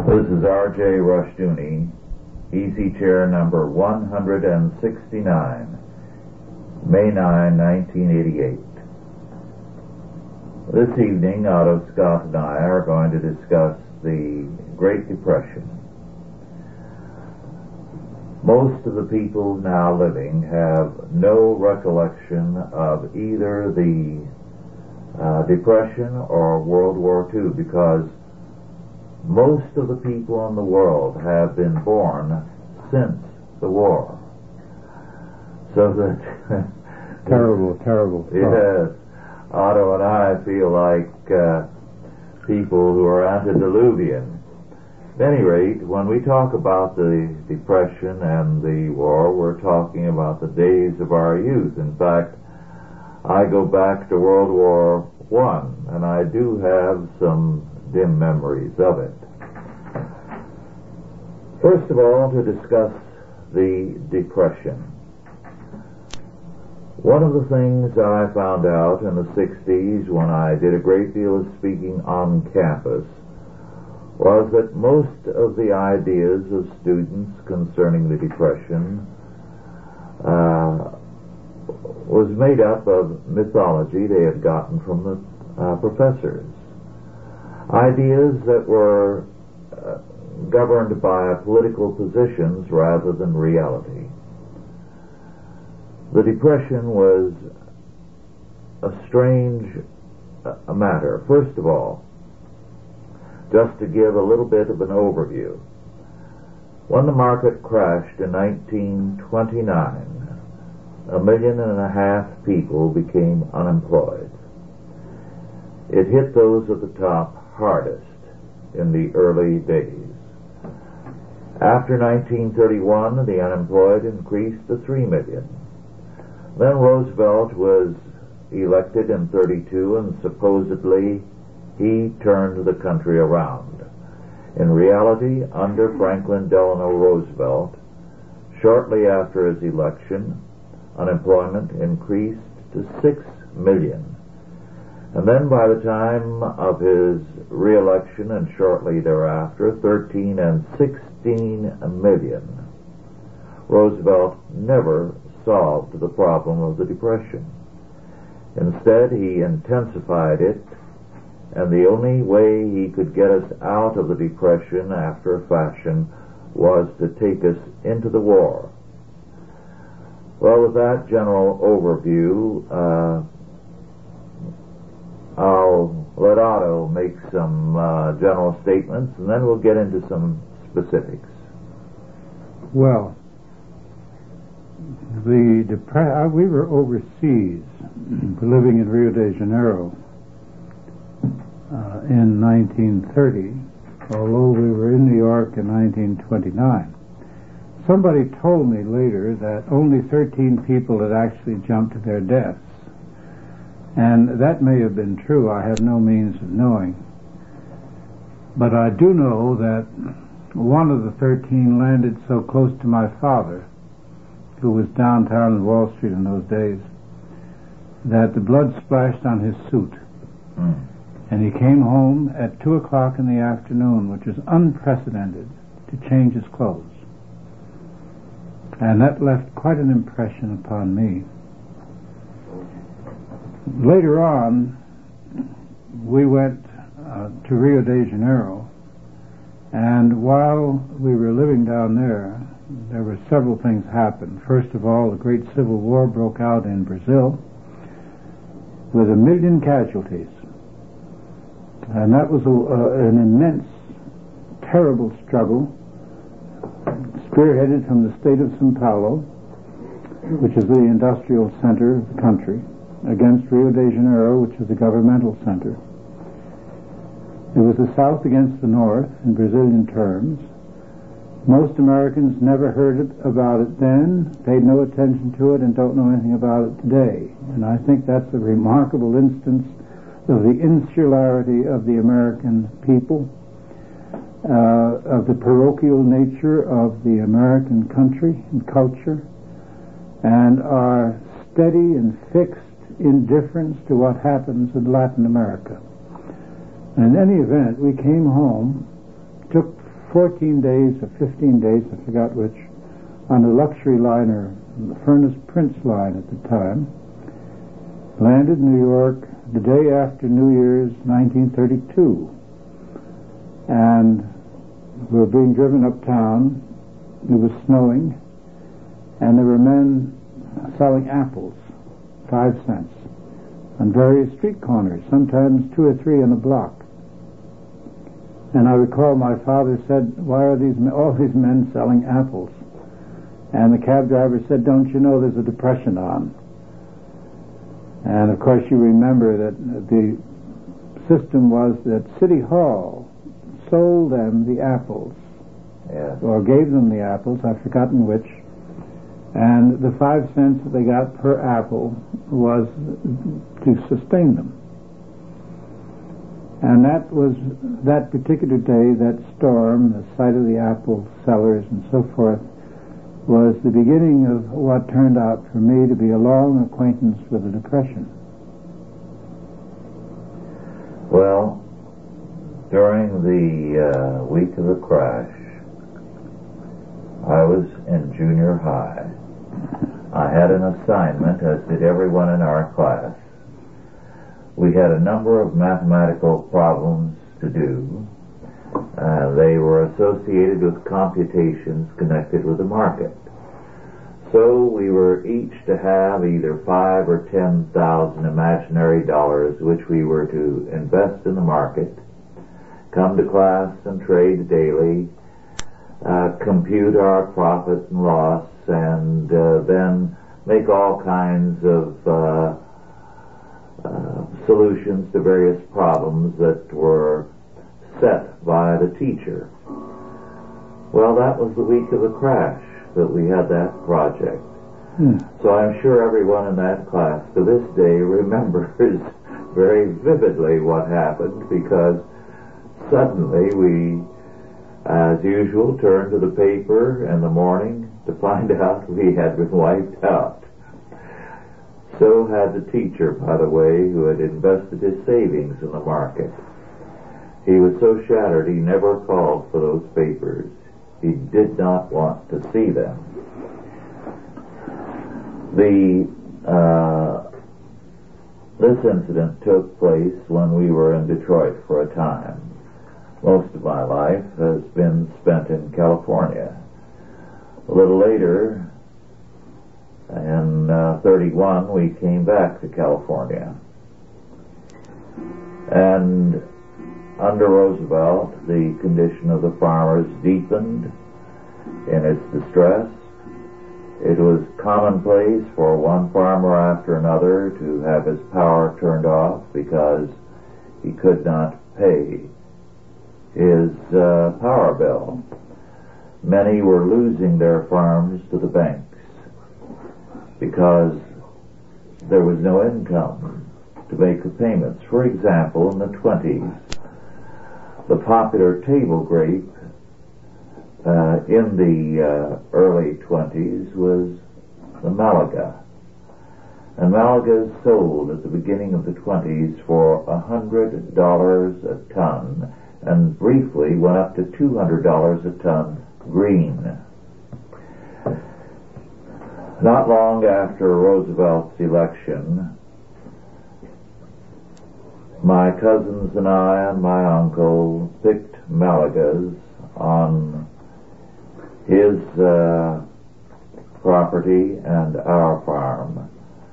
This is R.J. Rushdoony, easy chair number 169, May 9, 1988. This evening, Otto Scott and I are going to discuss the Great Depression. Most of the people now living have no recollection of either the Depression or World War II, because most of the people in the world have been born since the war. So that terrible. Yes, Otto and I feel like people who are antediluvian. At any rate, when we talk about the Depression and the war, we're talking about the days of our youth. In fact, I go back to World War I, and I do have some dim memories of it. First of all, to discuss the Depression. One of the things I found out in the 60s when I did a great deal of speaking on campus was that most of the ideas of students concerning the Depression was made up of mythology they had gotten from the professors. Ideas that were governed by political positions rather than reality. The Depression was a strange matter. First of all, just to give a little bit of an overview, when the market crashed in 1929, 1.5 million people became unemployed. It hit those at the top hardest in the early days. After 1931, the unemployed increased to 3 million. Then Roosevelt was elected in 32, and supposedly he turned the country around. In reality, under Franklin Delano Roosevelt, shortly after his election, unemployment increased to 6 million. And then by the time of his re-election and shortly thereafter, 13 and 16 million. Roosevelt never solved the problem of the Depression. Instead, he intensified it, and the only way he could get us out of the Depression after a fashion was to take us into the war. Well, with that general overview, I'll let Otto make some general statements, and then we'll get into some specifics. Well, we were overseas, living in Rio de Janeiro in 1930, although we were in New York in 1929. Somebody told me later that only 13 people had actually jumped to their deaths. And that may have been true. I have no means of knowing. But I do know that one of the 13 landed so close to my father, who was downtown in Wall Street in those days, that the blood splashed on his suit. And he came home at 2 o'clock in the afternoon, which was unprecedented, to change his clothes. And that left quite an impression upon me. Later on, we went to Rio de Janeiro, and while we were living down there, there were several things happened. First of all, the Great Civil War broke out in Brazil with 1 million casualties. And that was an immense, terrible struggle, spearheaded from the state of São Paulo, which is the industrial center of the country, against Rio de Janeiro, which is the governmental center. It was the South against the North in Brazilian terms. Most Americans never heard about it then, paid no attention to it, and don't know anything about it today. And I think that's a remarkable instance of the insularity of the American people, of the parochial nature of the American country and culture, and our steady and fixed indifference to what happens in Latin America. And in any event, we came home, took 14 days or 15 days, I forgot which, on a luxury liner, the Furnace Prince line at the time, landed in New York the day after New Year's 1932. And we were being driven uptown. It was snowing, and there were men selling apples, 5 cents, on various street corners, sometimes 2 or 3 in a block. And I recall my father said, "Why are all these men selling apples?" And the cab driver said, "Don't you know there's a depression on?" And of course you remember that the system was that City Hall sold them the apples, or gave them the apples, I've forgotten which, and the 5 cents that they got per apple was to sustain them. And that was, that particular day, that storm, the sight of the apple sellers and so forth, was the beginning of what turned out for me to be a long acquaintance with the Depression. Well, during the week of the crash, I was in junior high. I had an assignment, as did everyone in our class. We had a number of mathematical problems to do. They were associated with computations connected with the market. So we were each to have either 5,000 or 10,000 imaginary dollars, which we were to invest in the market, come to class and trade daily, compute our profit and loss, and then make all kinds of solutions to various problems that were set by the teacher. Well, that was the week of the crash that we had that project. So I'm sure everyone in that class to this day remembers very vividly what happened, because suddenly we, as usual, turned to the paper in the morning to find out we had been wiped out. So had the teacher, by the way, who had invested his savings in the market. He was so shattered he never called for those papers. He did not want to see them. This incident took place when we were in Detroit for a time. Most of my life has been spent in California. A little later, in 31, we came back to California. And under Roosevelt, the condition of the farmers deepened in its distress. It was commonplace for one farmer after another to have his power turned off because he could not pay his power bill. Many were losing their farms to the banks because there was no income to make the payments. For example, in the 20s, the popular table grape in the early 20s was the Malaga. And Malaga is sold at the beginning of the 20s for $100 a ton, and briefly went up to $200 a ton green. Not long after Roosevelt's election, my cousins and I and my uncle picked Malagas on his property and our farm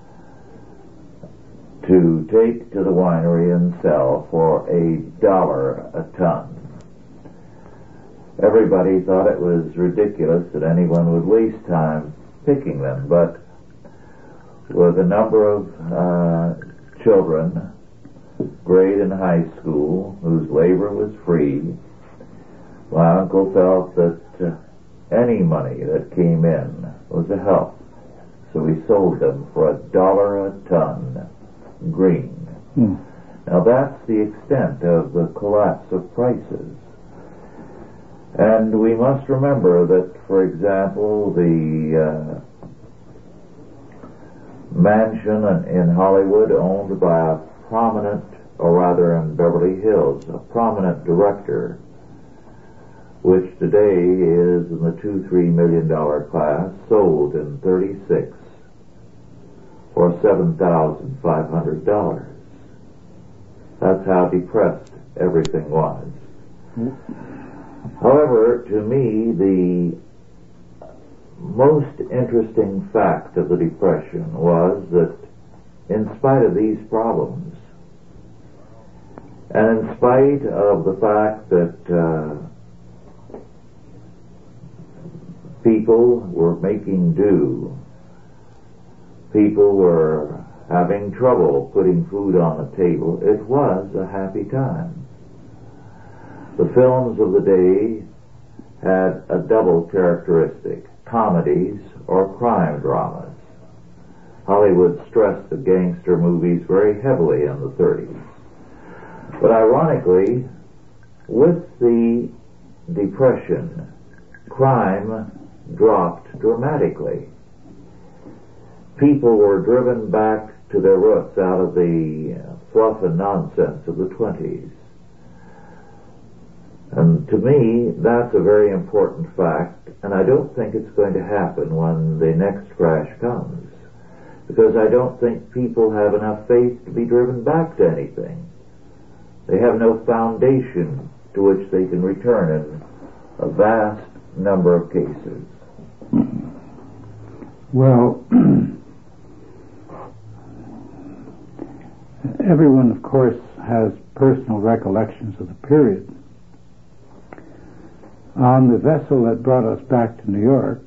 to take to the winery and sell for $1 a ton. Everybody thought it was ridiculous that anyone would waste time picking them, but with a number of children, grade in high school, whose labor was free, my uncle felt that any money that came in was a help. So we sold them for $1 a ton green. Now that's the extent of the collapse of prices. And we must remember that, for example, the mansion in Hollywood owned by a prominent, or rather in Beverly Hills, a prominent director which today is in the $2-3 million class, sold in 36 for $7,500. That's how depressed everything was. However, to me, the most interesting fact of the Depression was that in spite of these problems, and in spite of the fact that people were making do, people were having trouble putting food on the table, it was a happy time. The films of the day had a double characteristic: comedies or crime dramas. Hollywood stressed the gangster movies very heavily in the 30s. But ironically, with the Depression, crime dropped dramatically. People were driven back to their roots out of the fluff and nonsense of the 20s. And to me, that's a very important fact, and I don't think it's going to happen when the next crash comes, because I don't think people have enough faith to be driven back to anything. They have no foundation to which they can return in a vast number of cases. Well, everyone, of course, has personal recollections of the period. On the vessel that brought us back to New York,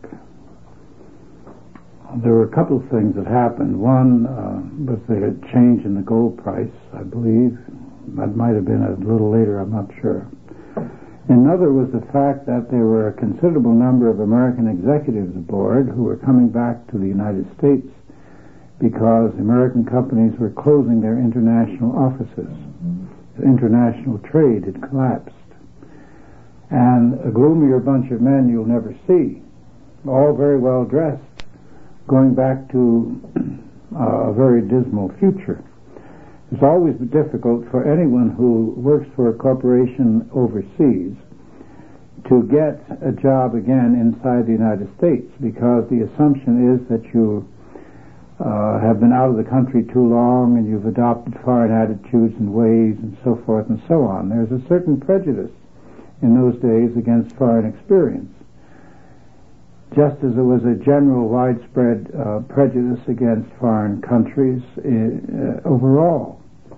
there were a couple of things that happened. One was the change in the gold price, I believe. That might have been a little later, I'm not sure. Another was the fact that there were a considerable number of American executives aboard who were coming back to the United States because American companies were closing their international offices. International trade had collapsed. And a gloomier bunch of men you'll never see, all very well dressed, going back to a very dismal future. It's always difficult for anyone who works for a corporation overseas to get a job again inside the United States, because the assumption is that you have been out of the country too long and you've adopted foreign attitudes and ways and so forth and so on. There's a certain prejudice in those days against foreign experience, just as there was a general widespread prejudice against foreign countries overall.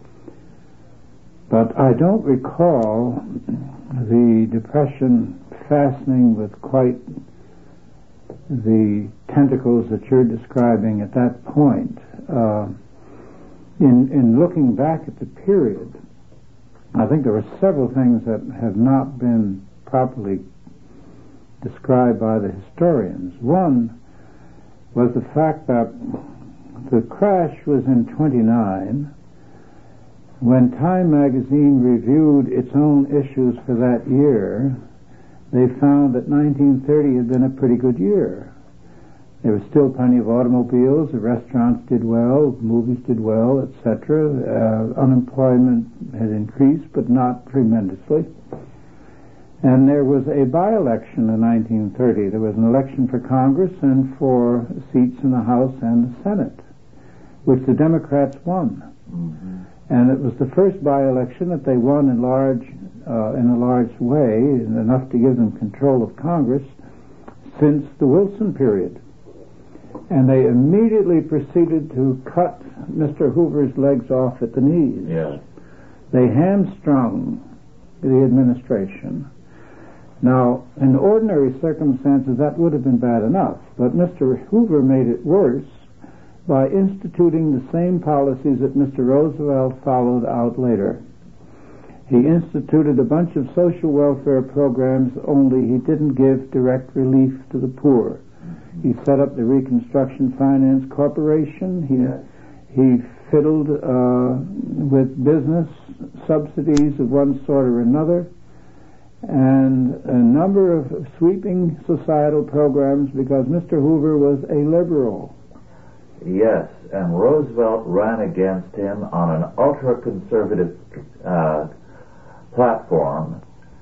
But I don't recall the Depression fastening with quite the tentacles that you're describing at that point. In looking back at the period, I think there are several things that have not been properly described by the historians. One was the fact that the crash was in 29. When Time magazine reviewed its own issues for that year, they found that 1930 had been a pretty good year. There was still plenty of automobiles, the restaurants did well, movies did well, etc. Unemployment had increased, but not tremendously. And there was a by-election in 1930. There was an election for Congress and for seats in the House and the Senate, which the Democrats won. Mm-hmm. And it was the first by-election that they won in a large way, enough to give them control of Congress, since the Wilson period. And they immediately proceeded to cut Mr. Hoover's legs off at the knees. Yeah. They hamstrung the administration. Now, in ordinary circumstances, that would have been bad enough, but Mr. Hoover made it worse by instituting the same policies that Mr. Roosevelt followed out later. He instituted a bunch of social welfare programs, only he didn't give direct relief to the poor. He set up the Reconstruction Finance Corporation. He fiddled with business subsidies of one sort or another, and a number of sweeping societal programs, because Mr. Hoover was a liberal. Yes, and Roosevelt ran against him on an ultra-conservative platform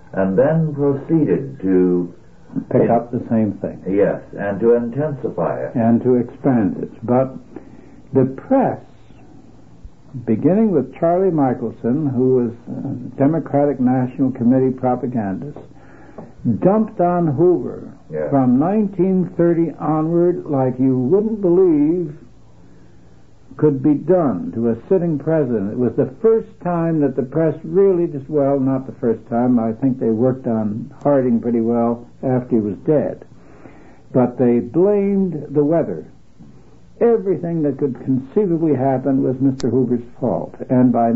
and then proceeded to pick up the same thing. Yes, and to intensify it. And to expand it. But the press, beginning with Charlie Michelson, who was Democratic National Committee propagandist, dumped on Hoover from 1930 onward like you wouldn't believe could be done to a sitting president. It was the first time that the press really not the first time, I think they worked on Harding pretty well after he was dead, but they blamed the weather. Everything that could conceivably happen was Mr. Hoover's fault, and by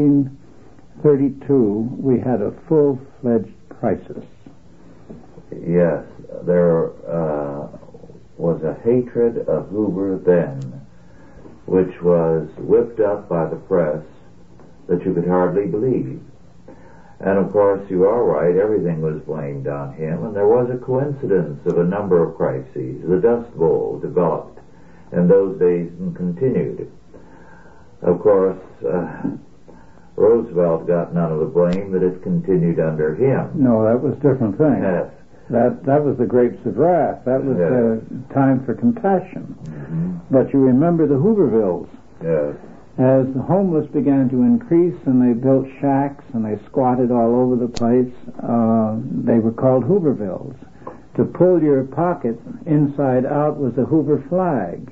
1932 we had a full-fledged crisis. Yes, there was a hatred of Hoover then, which was whipped up by the press that you could hardly believe. And of course, you are right, everything was blamed on him, and there was a coincidence of a number of crises. The Dust Bowl developed in those days and continued. Of course, Roosevelt got none of the blame that it continued under him. No, that was a different thing. Yes. That was the grapes of wrath. That was time for compassion. Mm-hmm. But you remember the Hoovervilles. Yes. As the homeless began to increase and they built shacks and they squatted all over the place, they were called Hoovervilles. To pull your pocket inside out was a Hoover flag.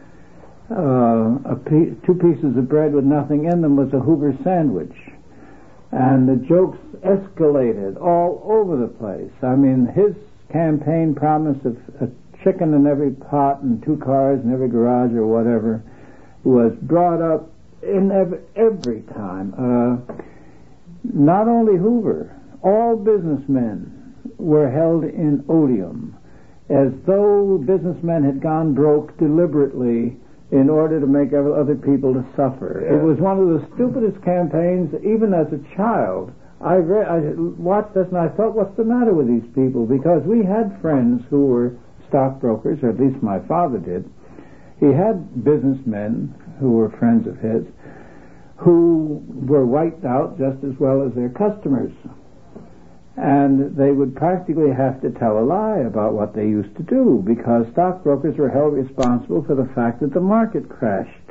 2 pieces of bread with nothing in them was a Hoover sandwich. And the jokes escalated all over the place. I mean, his campaign promise of a chicken in every pot and 2 cars in every garage or whatever was brought up in every time. Not only Hoover, all businessmen were held in odium, as though businessmen had gone broke deliberately in order to make other people to suffer. Yeah. It was one of the stupidest campaigns. Even as a child, I watched this and I thought, what's the matter with these people? Because we had friends who were stockbrokers, or at least my father did. He had businessmen who were friends of his who were wiped out just as well as their customers. And they would practically have to tell a lie about what they used to do, because stockbrokers were held responsible for the fact that the market crashed,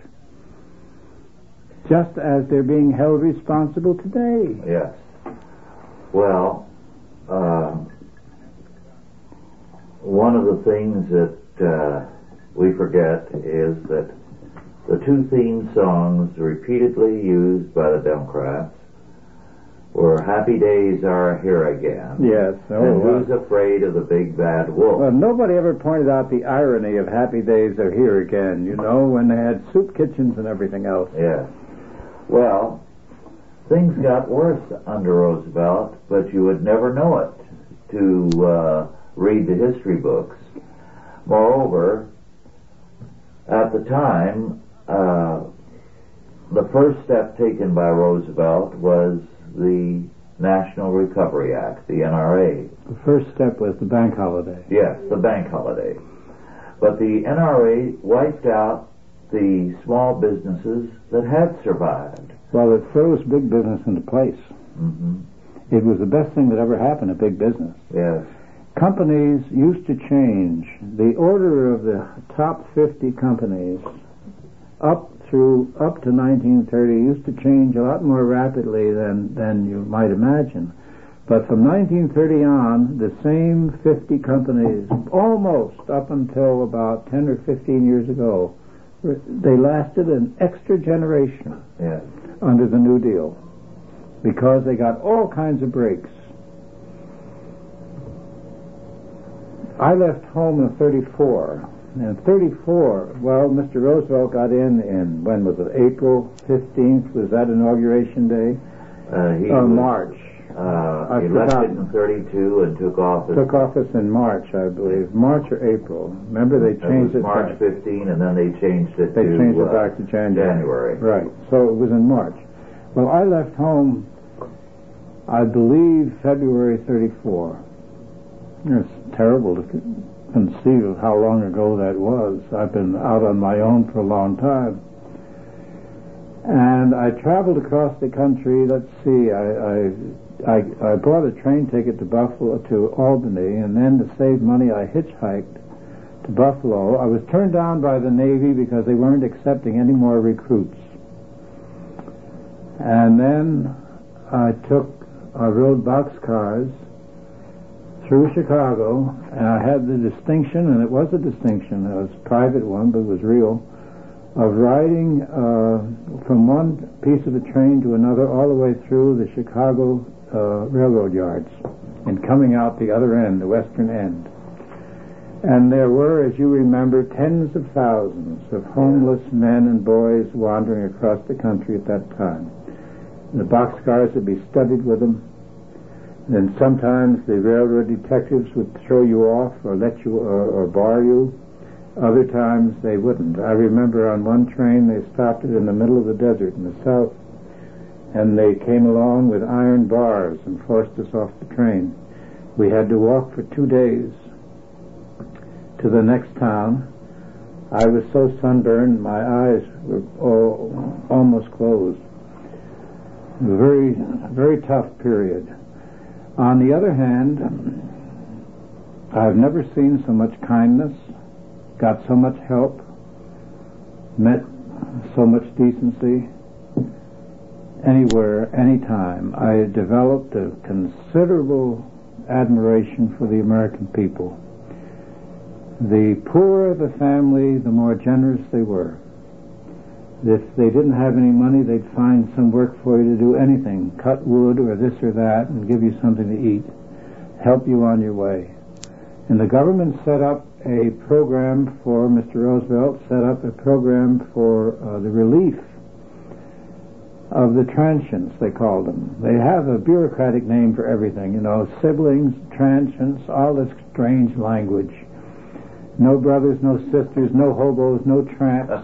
just as they're being held responsible today. Yes. Well, one of the things that we forget is that the 2 theme songs repeatedly used by the Democrats were Happy Days Are Here Again. Yes. And Who's Afraid of the Big Bad Wolf? Well, nobody ever pointed out the irony of Happy Days Are Here Again, you know, when they had soup kitchens and everything else. Yes. Well, things got worse under Roosevelt, but you would never know it to read the history books. Moreover, at the time, the first step taken by Roosevelt was the National Recovery Act, the NRA. The first step was the bank holiday. Yes, the bank holiday. But the NRA wiped out the small businesses that had survived. Well, it froze big business into place. Mm-hmm. It was the best thing that ever happened to big business. Yes. Companies used to change. The order of the top 50 companies up to 1930 used to change a lot more rapidly than you might imagine. But from 1930 on, the same 50 companies, almost up until about 10 or 15 years ago, they lasted an extra generation under the New Deal, because they got all kinds of breaks. I left home in 34. In 34, well, Mr. Roosevelt got in when was it, April 15th? Was that Inauguration Day? March. He left it in 32 and took office. Took office in March, I believe. March or April. Remember, they changed it. March 15, and then they changed it They changed it back to January. Right. So it was in March. Well, I left home, I believe, February 34. It's terrible to conceive of how long ago that was. I've been out on my own for a long time. And I traveled across the country. Let's see, I I bought a train ticket to Buffalo, to Albany, and then to save money I hitchhiked to Buffalo. I was turned down by the Navy because they weren't accepting any more recruits. And then I rode boxcars through Chicago, and I had the distinction, and it was a distinction, it was a private one, but it was real, of riding from one piece of the train to another all the way through the Chicago railroad yards and coming out the other end, the western end. And there were, as you remember, tens of thousands of homeless men and boys wandering across the country at that time. And the boxcars would be studded with them. And then sometimes the railroad detectives would throw you off or let you or bar you. Other times they wouldn't. I remember on one train they stopped it in the middle of the desert in the south, and they came along with iron bars and forced us off the train. We had to walk for 2 days to the next town. I was so sunburned my eyes were almost closed. A very, very tough period. On the other hand, I've never seen so much kindness, got so much help, met so much decency anywhere, anytime. I developed a considerable admiration for the American people. The poorer the family, the more generous they were. If they didn't have any money, they'd find some work for you to do anything, cut wood or this or that, and give you something to eat, help you on your way. And the government set up a program for, Mr. Roosevelt set up a program for the relief of the transients, they called them. They have a bureaucratic name for everything, siblings, transients, all this strange language. No brothers, no sisters, no hobos, no tramps.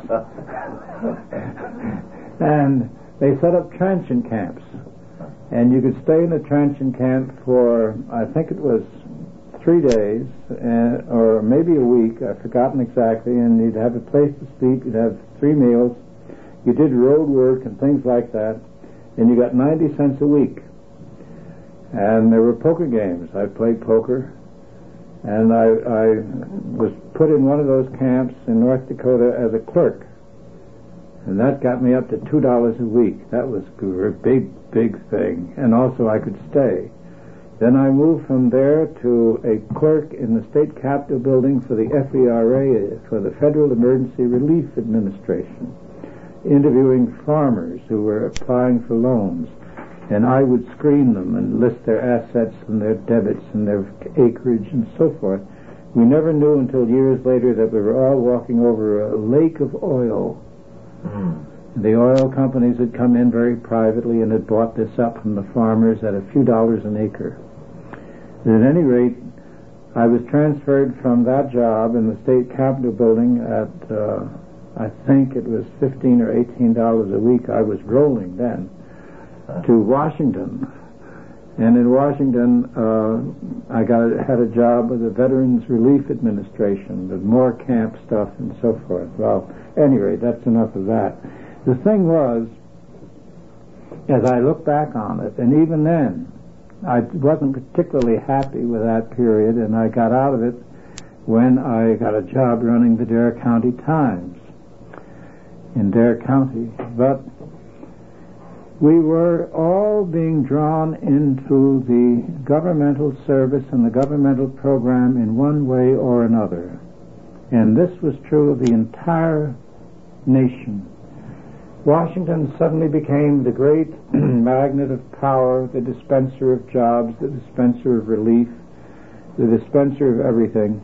And they set up transient camps. And you could stay in a transient camp for, I think it was 3 days, or maybe a week, I've forgotten exactly, and you'd have a place to sleep, you'd have 3 meals, you did road work and things like that, and you got 90 cents a week. And there were poker games. I played poker. And I was put in one of those camps in North Dakota as a clerk. And that got me up to $2 a week. That was a big, big thing. And also I could stay. Then I moved from there to a clerk in the State Capitol building for the FERA, for the Federal Emergency Relief Administration, interviewing farmers who were applying for loans. And I would screen them and list their assets and their debits and their acreage and so forth. We never knew until years later that we were all walking over a lake of oil. The oil companies had come in very privately and had bought this up from the farmers at a few dollars an acre. But at any rate, I was transferred from that job in the State Capitol building at, I think it was $15 or $18 a week. I was rolling then. To Washington, and in Washington I had a job with the Veterans Relief Administration, with more camp stuff and so forth. Well, anyway, that's enough of that. The thing was, as I look back on it, and even then I wasn't particularly happy with that period, and I got out of it when I got a job running the Dare County Times in Dare County. But we were all being drawn into the governmental service and the governmental program in one way or another. And this was true of the entire nation. Washington suddenly became the great magnet of power, the dispenser of jobs, the dispenser of relief, the dispenser of everything.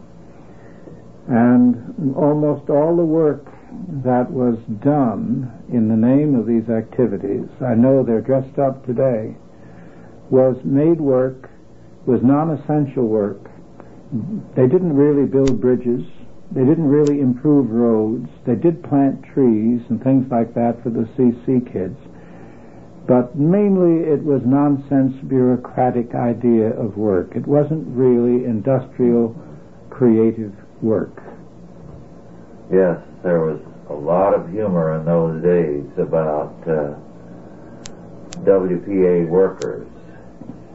And almost all the work that was done in the name of these activities, I know they're dressed up today, was made work, was non-essential work. They didn't really build bridges. They didn't really improve roads. They did plant trees and things like that for the CC kids. But mainly it was nonsense, bureaucratic idea of work. It wasn't really industrial, creative work. Yes, there was a lot of humor in those days about WPA workers.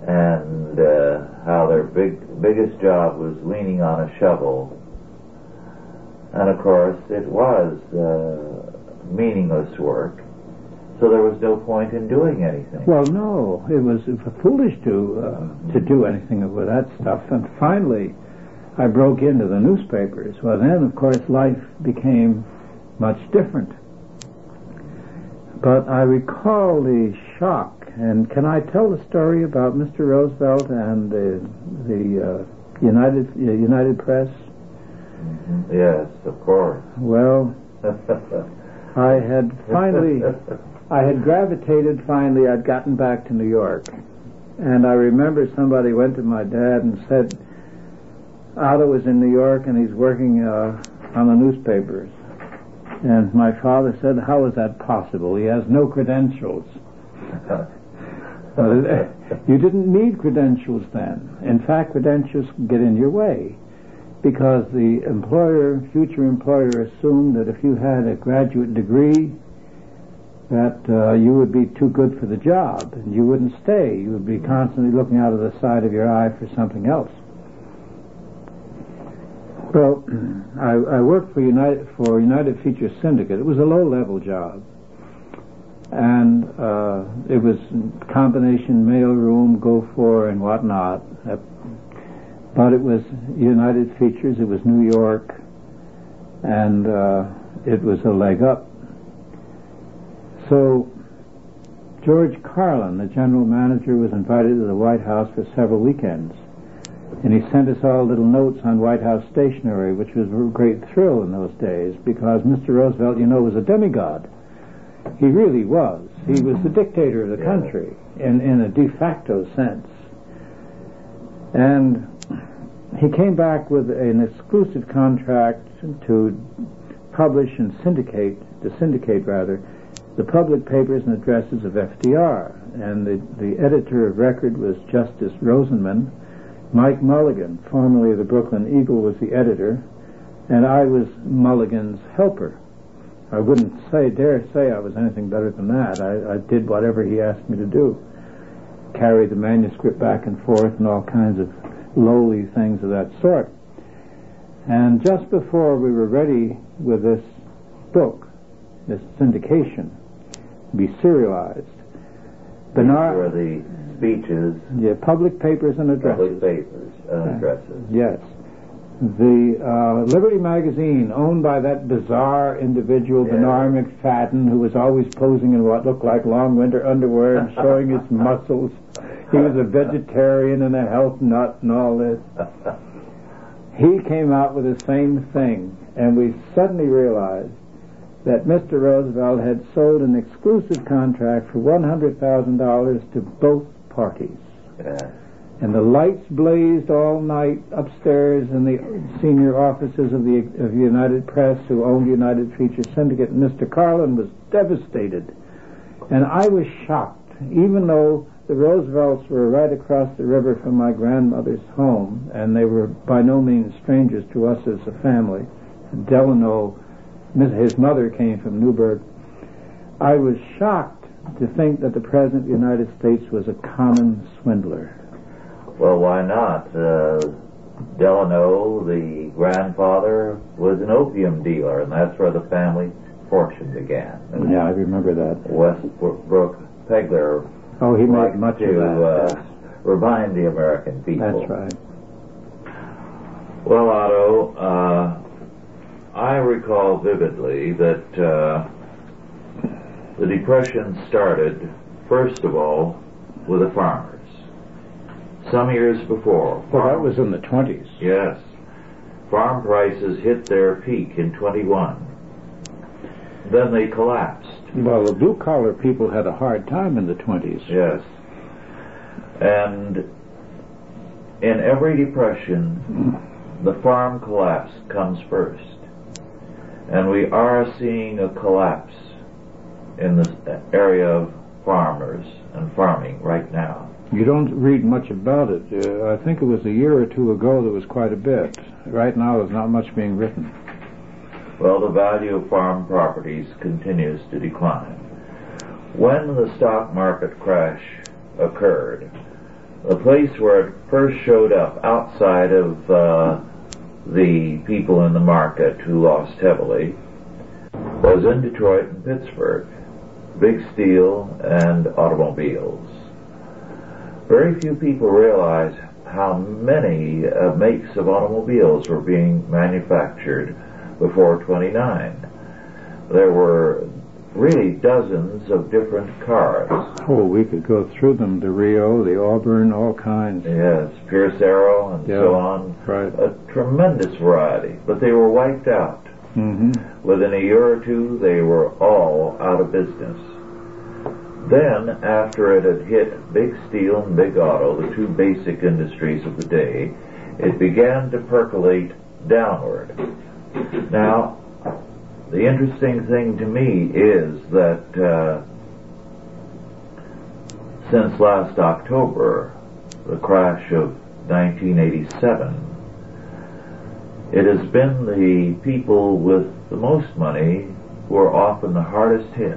and how their biggest job was leaning on a shovel. And of course, it was meaningless work, so there was no point in doing anything. Well, no, it was foolish to do anything with that stuff. And finally, I broke into the newspapers. Well, then, of course, life became much different. But I recall the shock. And can I tell the story about Mr. Roosevelt and the United Press? Mm-hmm. Yes, of course. Well, I had gravitated finally. I'd gotten back to New York. And I remember somebody went to my dad and said, Otto was in New York and he's working on the newspapers. And my father said, how is that possible? He has no credentials. You didn't need credentials then. In fact, credentials get in your way because the future employer assumed that if you had a graduate degree that you would be too good for the job and you wouldn't stay. You would be constantly looking out of the side of your eye for something else. Well, I worked for United Feature Syndicate. It was a low-level job. And it was combination mailroom, go for, and whatnot. But it was United Features, it was New York, and it was a leg up. So George Carlin, the general manager, was invited to the White House for several weekends. And he sent us all little notes on White House stationery, which was a great thrill in those days, because Mr. Roosevelt, was a demigod. He really was. He was the dictator of the country in a de facto sense. And he came back with an exclusive contract to publish and syndicate the public papers and addresses of FDR. And the editor of record was Justice Rosenman. Mike Mulligan, formerly of the Brooklyn Eagle, was the editor, and I was Mulligan's helper. I wouldn't dare say I was anything better than that. I did whatever he asked me to do. Carried the manuscript back and forth and all kinds of lowly things of that sort. And just before we were ready with this book, this syndication, to be serialized, Bernard... These were the speeches... Yeah, public papers and addresses. Public papers and addresses. Yes. The Liberty magazine, owned by that bizarre individual, Bernard McFadden, who was always posing in what looked like long winter underwear and showing his muscles. He was a vegetarian and a health nut and all this. He came out with the same thing, and we suddenly realized that Mr. Roosevelt had sold an exclusive contract for $100,000 to both parties. Yeah. And the lights blazed all night upstairs in the senior offices of the United Press, who owned United Feature Syndicate. And Mr. Carlin was devastated. And I was shocked, even though the Roosevelts were right across the river from my grandmother's home, and they were by no means strangers to us as a family. Delano, his mother came from Newburgh. I was shocked to think that the President of the United States was a common swindler. Well, why not? Delano, the grandfather, was an opium dealer, and that's where the family fortune began. Yeah, I remember that. Westbrook Pegler. Oh, he made much of that. Yes. Remind the American people. That's right. Well, Otto, I recall vividly that the Depression started, first of all, with the farmers. Some years before. Well, that was in the 20s. Yes. Farm prices hit their peak in 21. Then they collapsed. Well, the blue-collar people had a hard time in the 20s. Yes. And in every depression, the farm collapse comes first. And we are seeing a collapse in this area of farmers and farming right now. You don't read much about it. I think it was a year or two ago there was quite a bit. Right now there's not much being written. Well, the value of farm properties continues to decline. When the stock market crash occurred, the place where it first showed up outside of the people in the market who lost heavily was in Detroit and Pittsburgh. Big steel and automobiles. Very few people realize how many makes of automobiles were being manufactured before 29. There were really dozens of different cars. Oh, we could go through them, the Rio, the Auburn, all kinds. Yes, Pierce Arrow and so on. Right. A tremendous variety, but they were wiped out. Mm-hmm. Within a year or two, they were all out of business. Then, after it had hit big steel and big auto, the two basic industries of the day, it began to percolate downward. Now, the interesting thing to me is that since last October, the crash of 1987, it has been the people with the most money who are often the hardest hit,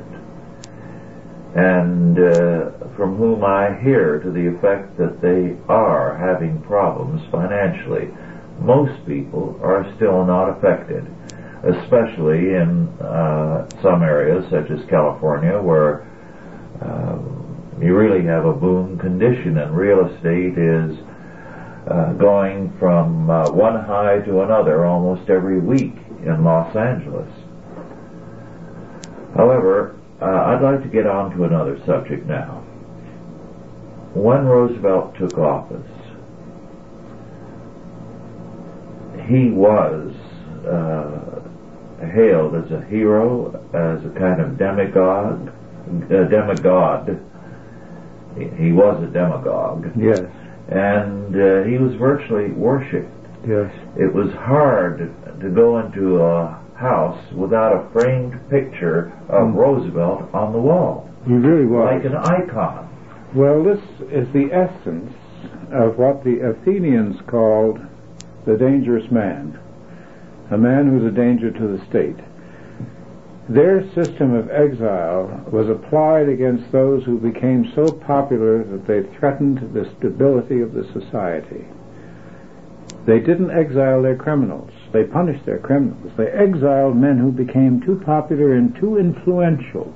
and from whom I hear to the effect that they are having problems financially. Most people are still not affected, especially in some areas such as California, where you really have a boom condition, and real estate is going from one high to another almost every week in Los Angeles. However, I'd like to get on to another subject now. When Roosevelt took office, he was hailed as a hero, as a kind of demigod. He was a demagogue. Yes. And he was virtually worshipped. Yes. It was hard to go into a house without a framed picture of Roosevelt on the wall. He really was. Like an icon. Well, this is the essence of what the Athenians called the dangerous man, a man who's a danger to the state. Their system of exile was applied against those who became so popular that they threatened the stability of the society. They didn't exile their criminals. They punished their criminals. They exiled men who became too popular and too influential.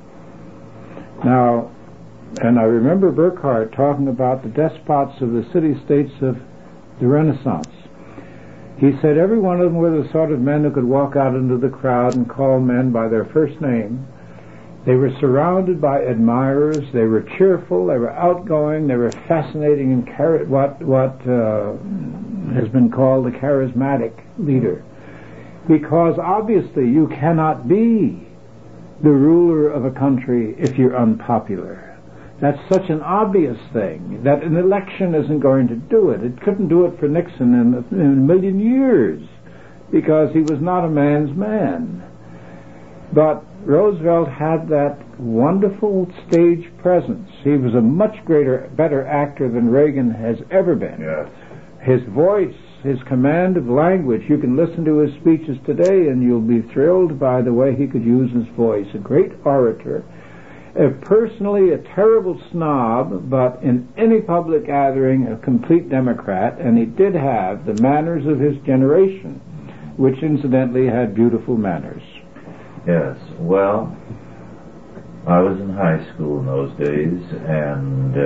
Now, and I remember Burckhardt talking about the despots of the city-states of the Renaissance. He said every one of them were the sort of men who could walk out into the crowd and call men by their first name. They were surrounded by admirers. They were cheerful. They were outgoing. They were fascinating and what has been called the charismatic leader. Because obviously you cannot be the ruler of a country if you're unpopular. That's such an obvious thing that an election isn't going to do it. It couldn't do it for Nixon in a million years because he was not a man's man. But Roosevelt had that wonderful stage presence. He was a much better actor than Reagan has ever been. Yes. His voice, his command of language, you can listen to his speeches today and you'll be thrilled by the way he could use his voice. A great orator. Personally a terrible snob, but in any public gathering a complete Democrat, and he did have the manners of his generation, which incidentally had beautiful manners. Yes, well, I was in high school in those days, and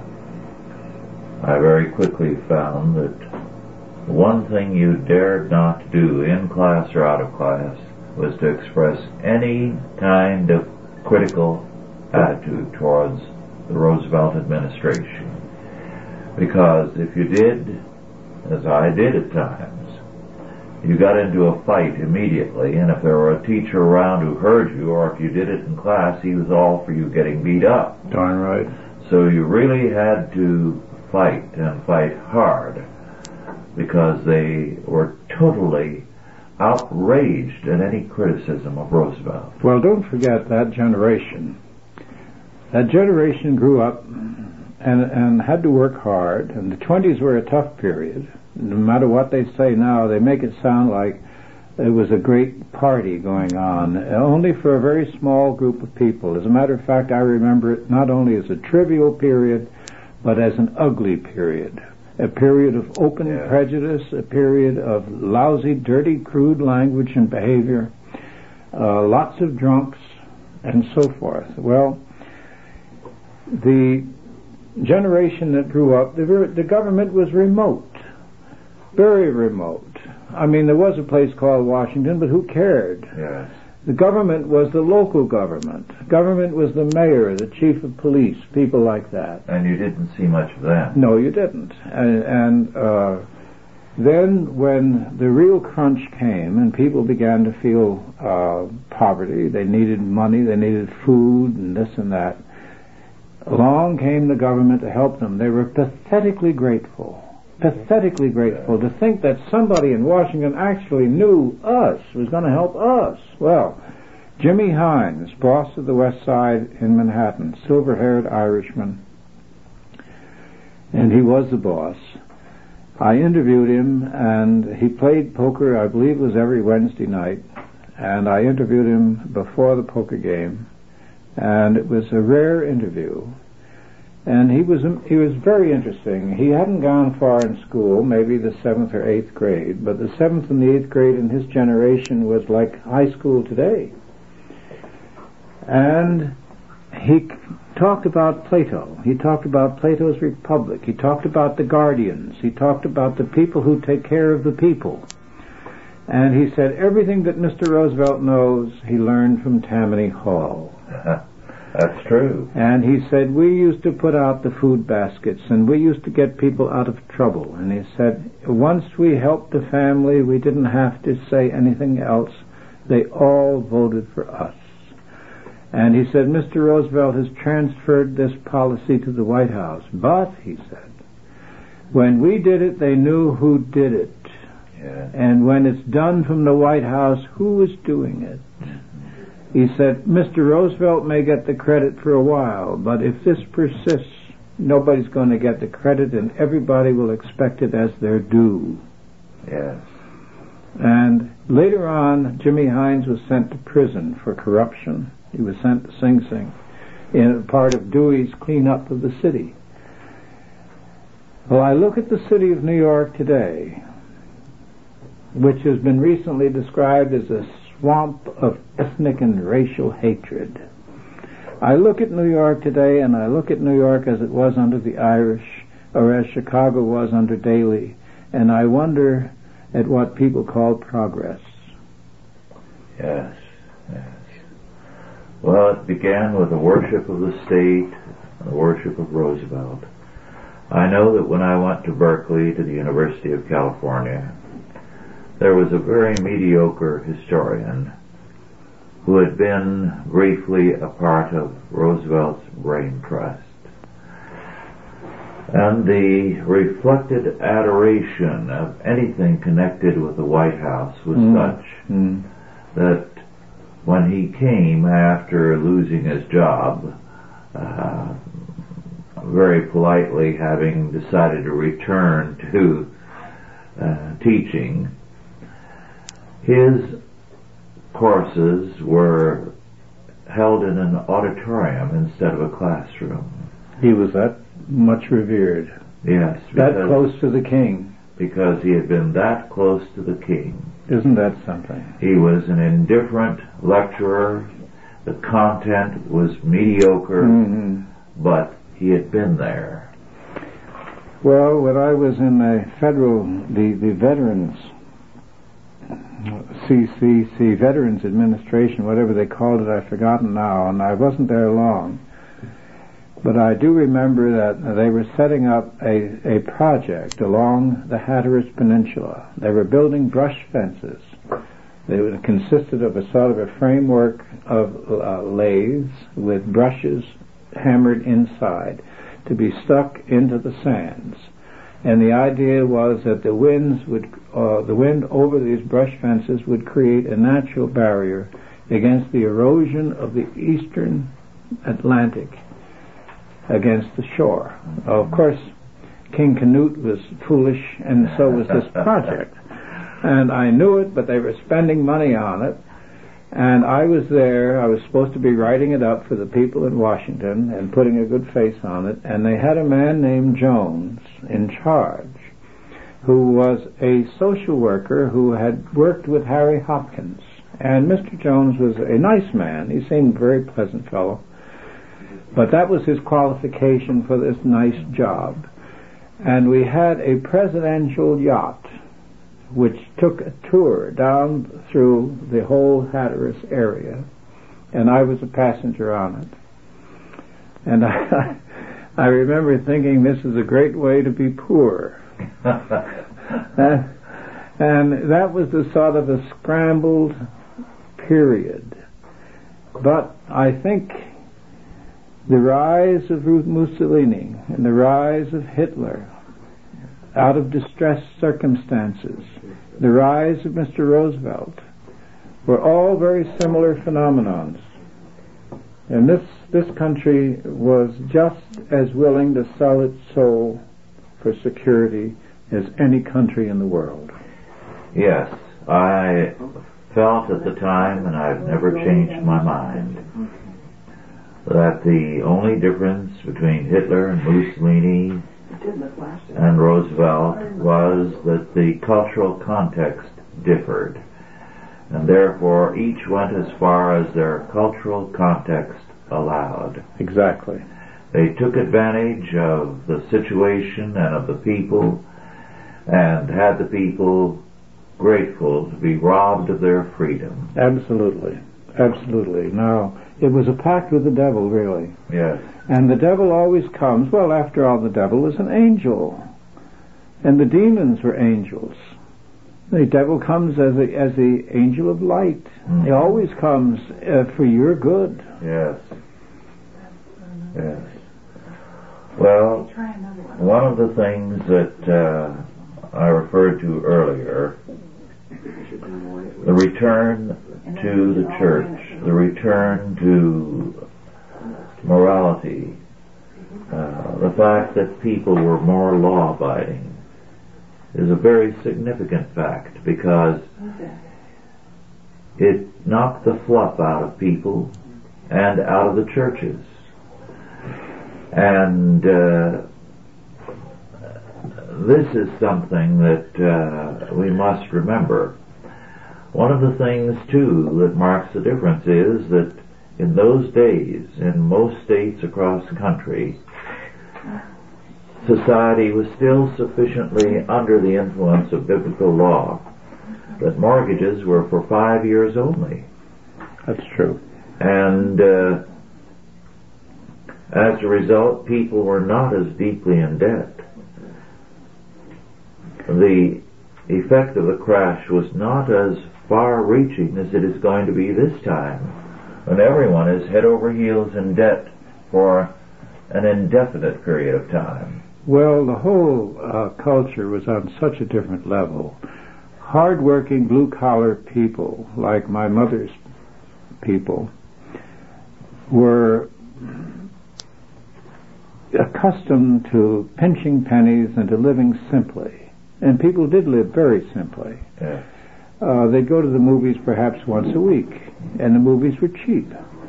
I very quickly found that one thing you dared not do in class or out of class was to express any kind of critical attitude towards the Roosevelt administration. Because if you did, as I did at times, you got into a fight immediately, and if there were a teacher around who heard you, or if you did it in class, he was all for you getting beat up. Darn right. So you really had to fight, and fight hard, because they were totally outraged at any criticism of Roosevelt. Well, don't forget that generation. That generation grew up and had to work hard, and the 20s were a tough period. No matter what they say now, they make it sound like it was a great party going on, only for a very small group of people. As a matter of fact, I remember it not only as a trivial period, but as an ugly period. A period of open prejudice, a period of lousy, dirty, crude language and behavior, lots of drunks, and so forth. Well, the generation that grew up, the government was remote, very remote. I mean, there was a place called Washington, but who cared? Yes. The government was the local government. Government was the mayor, the chief of police, people like that. And you didn't see much of that. No, you didn't. And then when the real crunch came and people began to feel poverty, they needed money, they needed food and this and that, along came the government to help them. They were pathetically grateful. Pathetically grateful to think that somebody in Washington actually knew us, was going to help us. Well, Jimmy Hines, boss of the West Side in Manhattan, silver-haired Irishman, and he was the boss. I interviewed him, and he played poker, I believe it was every Wednesday night, and I interviewed him before the poker game, and it was a rare interview. And he was very interesting. He hadn't gone far in school, maybe the 7th or 8th grade, but the 7th and the 8th grade in his generation was like high school today. And he talked about Plato. He talked about Plato's Republic. He talked about the guardians. He talked about the people who take care of the people. And he said everything that Mr. Roosevelt knows, he learned from Tammany Hall. That's true. And he said, we used to put out the food baskets, and we used to get people out of trouble. And he said, once we helped the family, we didn't have to say anything else. They all voted for us. And he said, Mr. Roosevelt has transferred this policy to the White House. But, he said, when we did it, they knew who did it. Yeah. And when it's done from the White House, who is doing it? He said, Mr. Roosevelt may get the credit for a while, but if this persists, nobody's going to get the credit, and everybody will expect it as their due. Yes. And later on, Jimmy Hines was sent to prison for corruption. He was sent to Sing Sing in part of Dewey's cleanup of the city. Well, I look at the city of New York today, which has been recently described as a swamp of ethnic and racial hatred. I look at New York today, and I look at New York as it was under the Irish, or as Chicago was under Daley, and I wonder at what people call progress. Yes, yes. Well, it began with the worship of the state, and the worship of Roosevelt. I know that when I went to Berkeley, to the University of California, there was a very mediocre historian who had been briefly a part of Roosevelt's brain trust. And the reflected adoration of anything connected with the White House was such that when he came after losing his job, very politely having decided to return to teaching, his courses were held in an auditorium instead of a classroom. He was that much revered. Yes. That close to the king. Because he had been that close to the king. Isn't that something? He was an indifferent lecturer. The content was mediocre, but he had been there. Well, when I was in the Veterans CCC, Veterans Administration, whatever they called it, I've forgotten now, and I wasn't there long. But I do remember that they were setting up a project along the Hatteras Peninsula. They were building brush fences. They consisted of a sort of a framework of lathes with brushes hammered inside to be stuck into the sands. And the idea was that the wind over these brush fences would create a natural barrier against the erosion of the eastern Atlantic against the shore. Of course, King Canute was foolish, and so was this project. And I knew it, but they were spending money on it. And I was there. I was supposed to be writing it up for the people in Washington and putting a good face on it. And they had a man named Jones in charge, who was a social worker who had worked with Harry Hopkins. And Mr. Jones was a nice man. He seemed a very pleasant fellow. But that was his qualification for this nice job. And we had a presidential yacht which took a tour down through the whole Hatteras area, and I was a passenger on it. And I remember thinking, this is a great way to be poor. And that was the sort of a scrambled period. But I think the rise of Mussolini and the rise of Hitler out of distressed circumstances, the rise of Mr. Roosevelt, were all very similar phenomenons. And this country was just as willing to sell its soul for security as any country in the world. Yes, I felt at the time, and I've never changed my mind, that the only difference between Hitler and Mussolini and Roosevelt was that the cultural context differed, and therefore each went as far as their cultural context allowed. Exactly. They took advantage of the situation and of the people, and had the people grateful to be robbed of their freedom. Absolutely. Absolutely. Now, it was a pact with the devil, really. Yes. And the devil always comes, well, after all, the devil was an angel. And the demons were angels. The devil comes as the angel of light. He always comes for your good. Yes. Yes. Well, one of the things that I referred to earlier, the return to the church, the return to morality, the fact that people were more law-abiding is a very significant fact, because it knocked the fluff out of people and out of the churches. And this is something that we must remember. One of the things, too, that marks the difference is that in those days, in most states across the country, society was still sufficiently under the influence of biblical law that mortgages were for 5 years only. That's true. And as a result, people were not as deeply in debt. The effect of the crash was not as far-reaching as it is going to be this time, when everyone is head over heels in debt for an indefinite period of time. Well, the whole culture was on such a different level. Hard-working, blue-collar people, like my mother's people, were accustomed to pinching pennies and to living simply. And people did live very simply. Yeah. They'd go to the movies perhaps once a week, and the movies were cheap.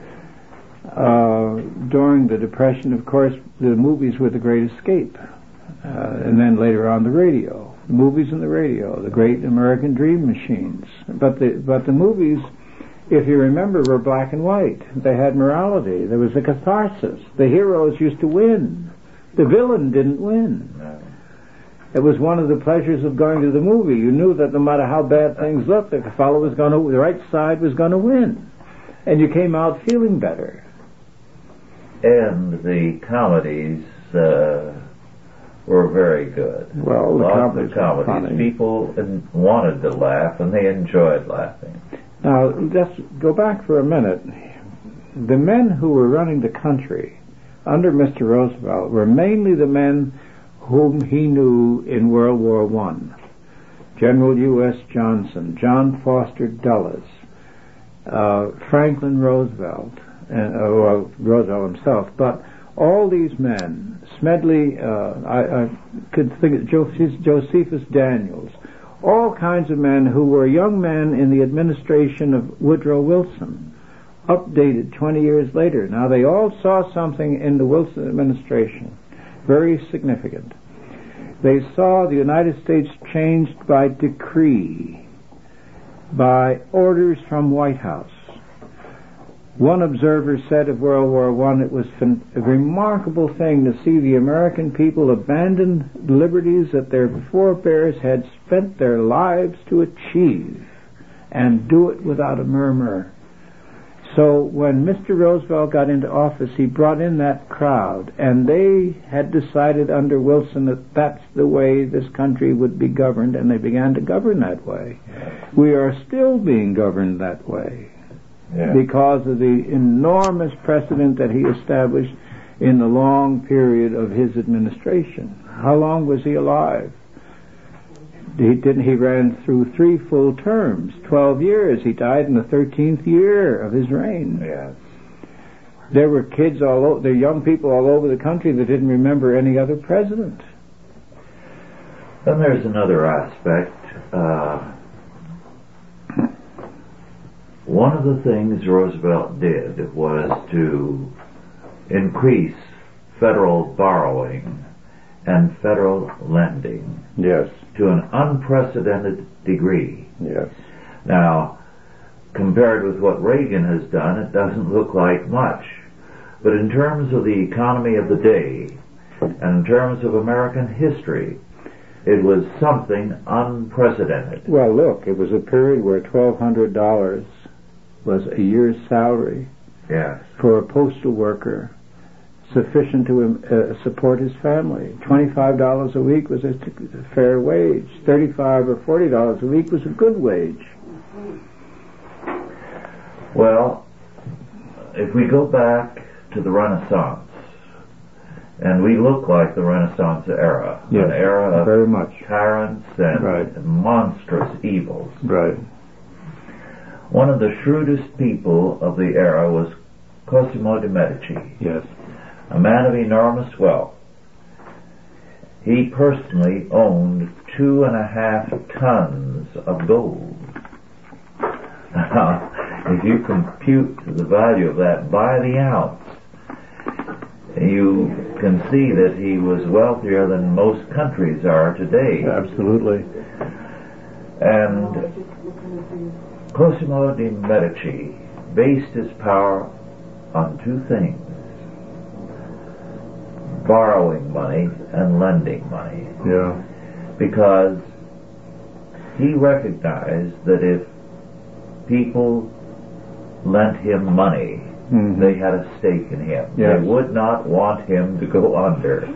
During the Depression, of course, the movies were the great escape. And then later on, the radio. The movies and the radio, the great American dream machines. But the movies, if you remember, were black and white. They had morality. There was a catharsis. The heroes used to win. The villain didn't win. No. It was one of the pleasures of going to the movie. You knew that no matter how bad things looked, the fellow was going to, the right side was going to win. And you came out feeling better. And the comedies were very good. Well, the Lots of comedies. comedies. People wanted to laugh, and they enjoyed laughing. Now, let's go back for a minute. The men who were running the country under Mr. Roosevelt were mainly the men whom he knew in World War I. General U.S. Johnson, John Foster Dulles, Franklin Roosevelt, and Roosevelt himself. But all these men, Smedley, I could think of Josephus Daniels, all kinds of men who were young men in the administration of Woodrow Wilson, updated 20 years later. Now, they all saw something in the Wilson administration very significant. They saw the United States changed by decree, by orders from White House. One observer said of World War I, it was a remarkable thing to see the American people abandon liberties that their forebears had spent their lives to achieve, and do it without a murmur. So when Mr. Roosevelt got into office, he brought in that crowd, and they had decided under Wilson that that's the way this country would be governed, and they began to govern that way. We are still being governed that way. Yeah. Because of the enormous precedent that he established in the long period of his administration. How long was he alive? He ran through 3 full terms, 12 years. He died in the 13th year of his reign. Yes. There were kids there were young people all over the country that didn't remember any other president. Then there's another aspect. One of the things Roosevelt did was to increase federal borrowing and federal lending. Yes. To an unprecedented degree. Yes. Now, compared with what Reagan has done, it doesn't look like much. But in terms of the economy of the day, and in terms of American history, it was something unprecedented. Well, look, it was a period where $1,200 was a year's salary. Yes. For a postal worker, sufficient to support his family. $25 a week was a fair wage. $35 or $40 a week was a good wage. Well, if we go back to the Renaissance, and we look like the Renaissance era, yes, an era of very much tyrants and right. monstrous evils. Right. One of the shrewdest people of the era was Cosimo de' Medici. Yes. A man of enormous wealth. He personally owned 2.5 tons of gold. Now, if you compute the value of that by the ounce, you can see that he was wealthier than most countries are today. Absolutely. And Cosimo de' Medici based his power on 2 things: borrowing money and lending money. Yeah. Because he recognized that if people lent him money, mm-hmm. they had a stake in him. Yes. They would not want him to go under.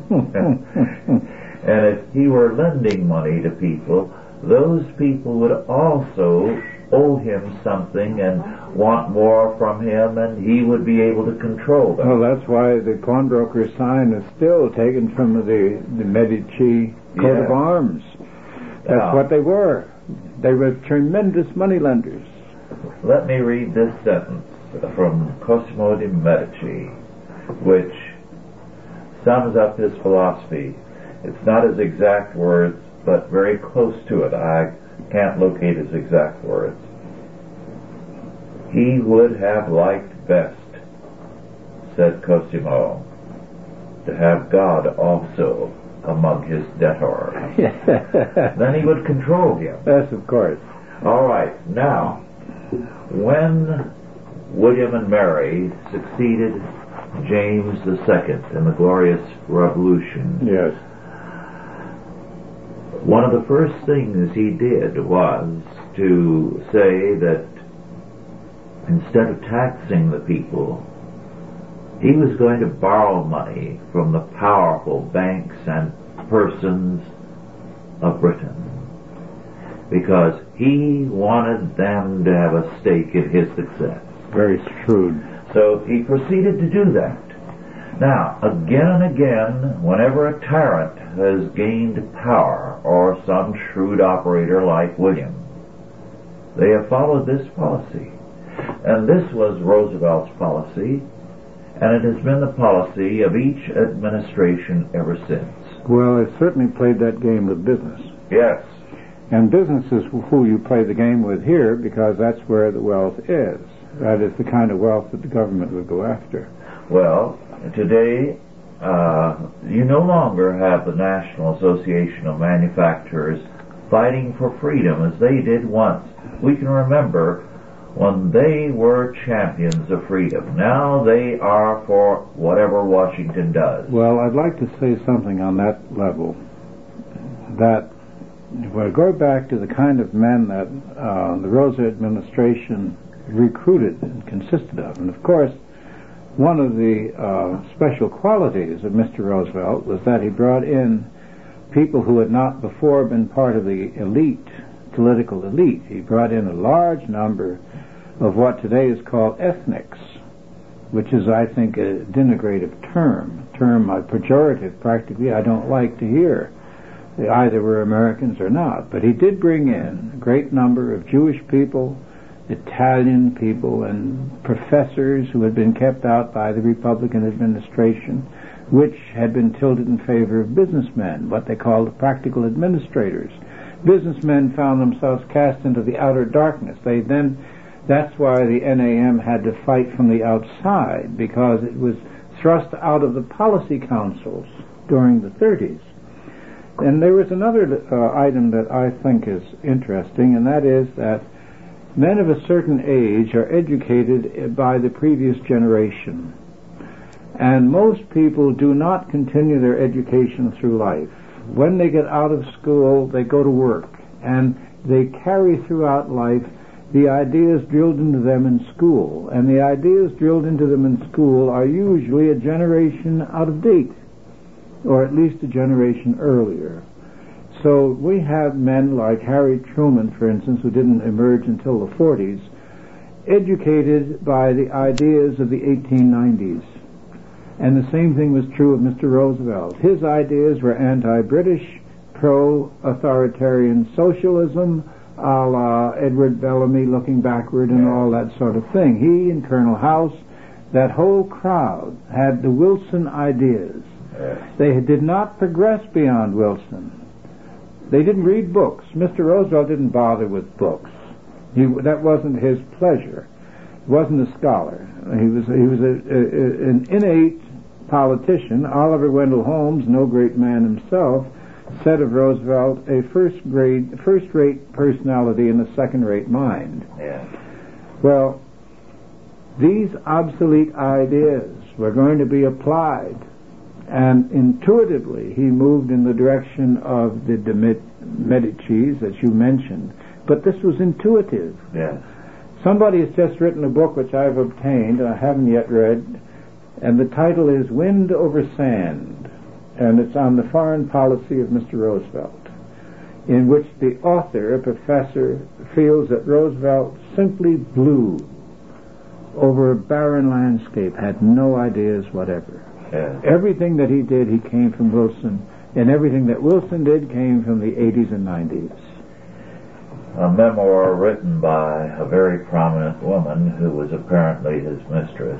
And if he were lending money to people, those people would also owe him something and want more from him, and he would be able to control them. Well, that's why the pawnbroker's sign is still taken from the Medici coat of arms. That's what they were. They were tremendous moneylenders. Let me read this sentence from Cosimo de' Medici, which sums up his philosophy. It's not his exact words, but very close to it. I can't locate his exact words. He would have liked best, said Cosimo, to have God also among his debtors. Then he would control him. Yes, of course. All right. Now, when William and Mary succeeded James II in the Glorious Revolution, yes, one of the first things he did was to say that instead of taxing the people, he was going to borrow money from the powerful banks and persons of Britain, because he wanted them to have a stake in his success. Very shrewd. So he proceeded to do that. Now, again and again, whenever a tyrant has gained power, or some shrewd operator like William, they have followed this policy. And this was Roosevelt's policy, and it has been the policy of each administration ever since. Well, it certainly played that game with business. Yes. And business is who you play the game with here, because that's where the wealth is. That is the kind of wealth that the government would go after. Well, today, you no longer have the National Association of Manufacturers fighting for freedom as they did once. We can remember when they were champions of freedom. Now they are for whatever Washington does. Well, I'd like to say something on that level. That if I go back to the kind of men that the Roosevelt administration recruited and consisted of, and of course, one of the special qualities of Mr. Roosevelt was that he brought in people who had not before been part of the elite, political elite. He brought in a large number of what today is called ethnics, which is, I think, a denigrative term pejorative practically I don't like to hear. They either were Americans or not. But he did bring in a great number of Jewish people, Italian people, and professors who had been kept out by the Republican administration, which had been tilted in favor of businessmen, what they called practical administrators. Businessmen found themselves cast into the outer darkness. That's why the NAM had to fight from the outside, because it was thrust out of the policy councils during the 30s. And there was another item that I think is interesting, and that is that men of a certain age are educated by the previous generation. And most people do not continue their education through life. When they get out of school, they go to work, and they carry throughout life the ideas drilled into them in school. And the ideas drilled into them in school are usually a generation out of date, or at least a generation earlier. So we have men like Harry Truman, for instance, who didn't emerge until the 40s, educated by the ideas of the 1890s. And the same thing was true of Mr. Roosevelt. His ideas were anti-British, pro-authoritarian socialism, a la Edward Bellamy looking backward and all that sort of thing. He and Colonel House, that whole crowd, had the Wilson ideas. They did not progress beyond Wilson. They didn't read books. Mr. Roosevelt didn't bother with books. That wasn't his pleasure. He wasn't a scholar. He was an innate politician. Oliver Wendell Holmes, no great man himself, said of Roosevelt, a first-rate personality in a second-rate mind. Yeah. Well, these obsolete ideas were going to be applied, and intuitively he moved in the direction of the Medicis, as you mentioned. But this was intuitive. Yeah. Somebody has just written a book which I've obtained, and I haven't yet read, and the title is Wind Over Sand, and it's on the foreign policy of Mr. Roosevelt, in which the author, a professor, feels that Roosevelt simply blew over a barren landscape, had no ideas whatever. Yeah. Everything that he did, he came from Wilson, and everything that Wilson did came from the 80s and 90s. A memoir written by a very prominent woman who was apparently his mistress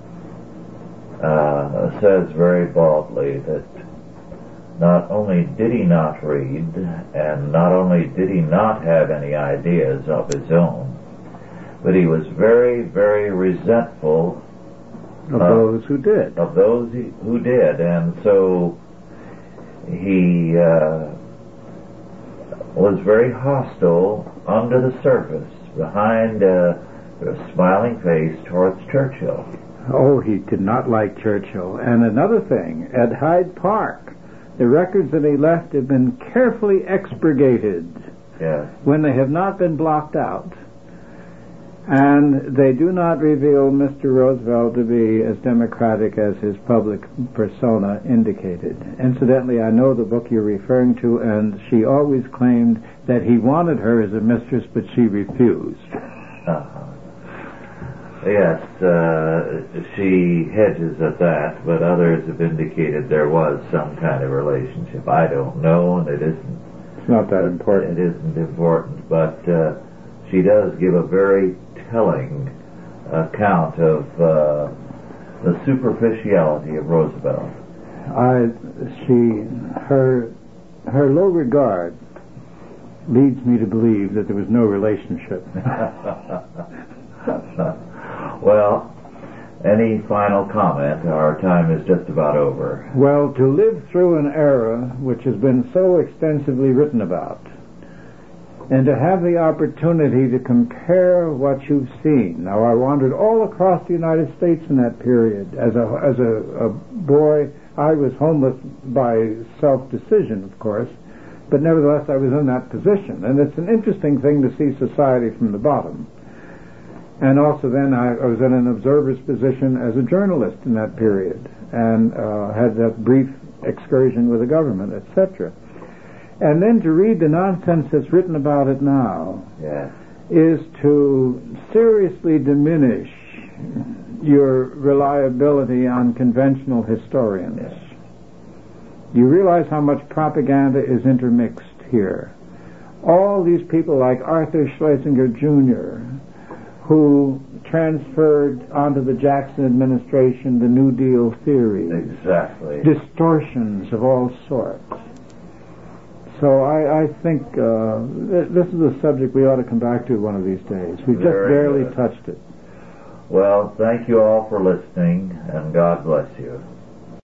says very baldly that not only did he not read, and not only did he not have any ideas of his own, but he was very, very resentful of those who did. Of those who did, and so he was very hostile under the surface, behind a smiling face towards Churchill. Oh, he did not like Churchill. And another thing, at Hyde Park, the records that he left have been carefully expurgated. Yes. When they have not been blocked out. And they do not reveal Mr. Roosevelt to be as democratic as his public persona indicated. Incidentally, I know the book you're referring to, and she always claimed that he wanted her as a mistress, but she refused. Yes, she hedges at that, but others have indicated there was some kind of relationship. I don't know, and it isn't. It's not that important. It isn't important, but she does give a very telling account of the superficiality of Roosevelt. Her low regard leads me to believe that there was no relationship. Well, any final comment? Our time is just about over. Well, to live through an era which has been so extensively written about, and to have the opportunity to compare what you've seen. Now, I wandered all across the United States in that period. As a boy, I was homeless by self-decision, of course, but nevertheless I was in that position. And it's an interesting thing to see society from the bottom. And also then I was in an observer's position as a journalist in that period, and had that brief excursion with the government, etc. And then to read the nonsense that's written about it now is to seriously diminish your reliability on conventional historians. Yes. You realize how much propaganda is intermixed here. All these people like Arthur Schlesinger Jr., who transferred onto the Jackson administration the New Deal theory. Exactly. Distortions of all sorts. So I think this is a subject we ought to come back to one of these days. We've just barely touched it. Well, thank you all for listening, and God bless you.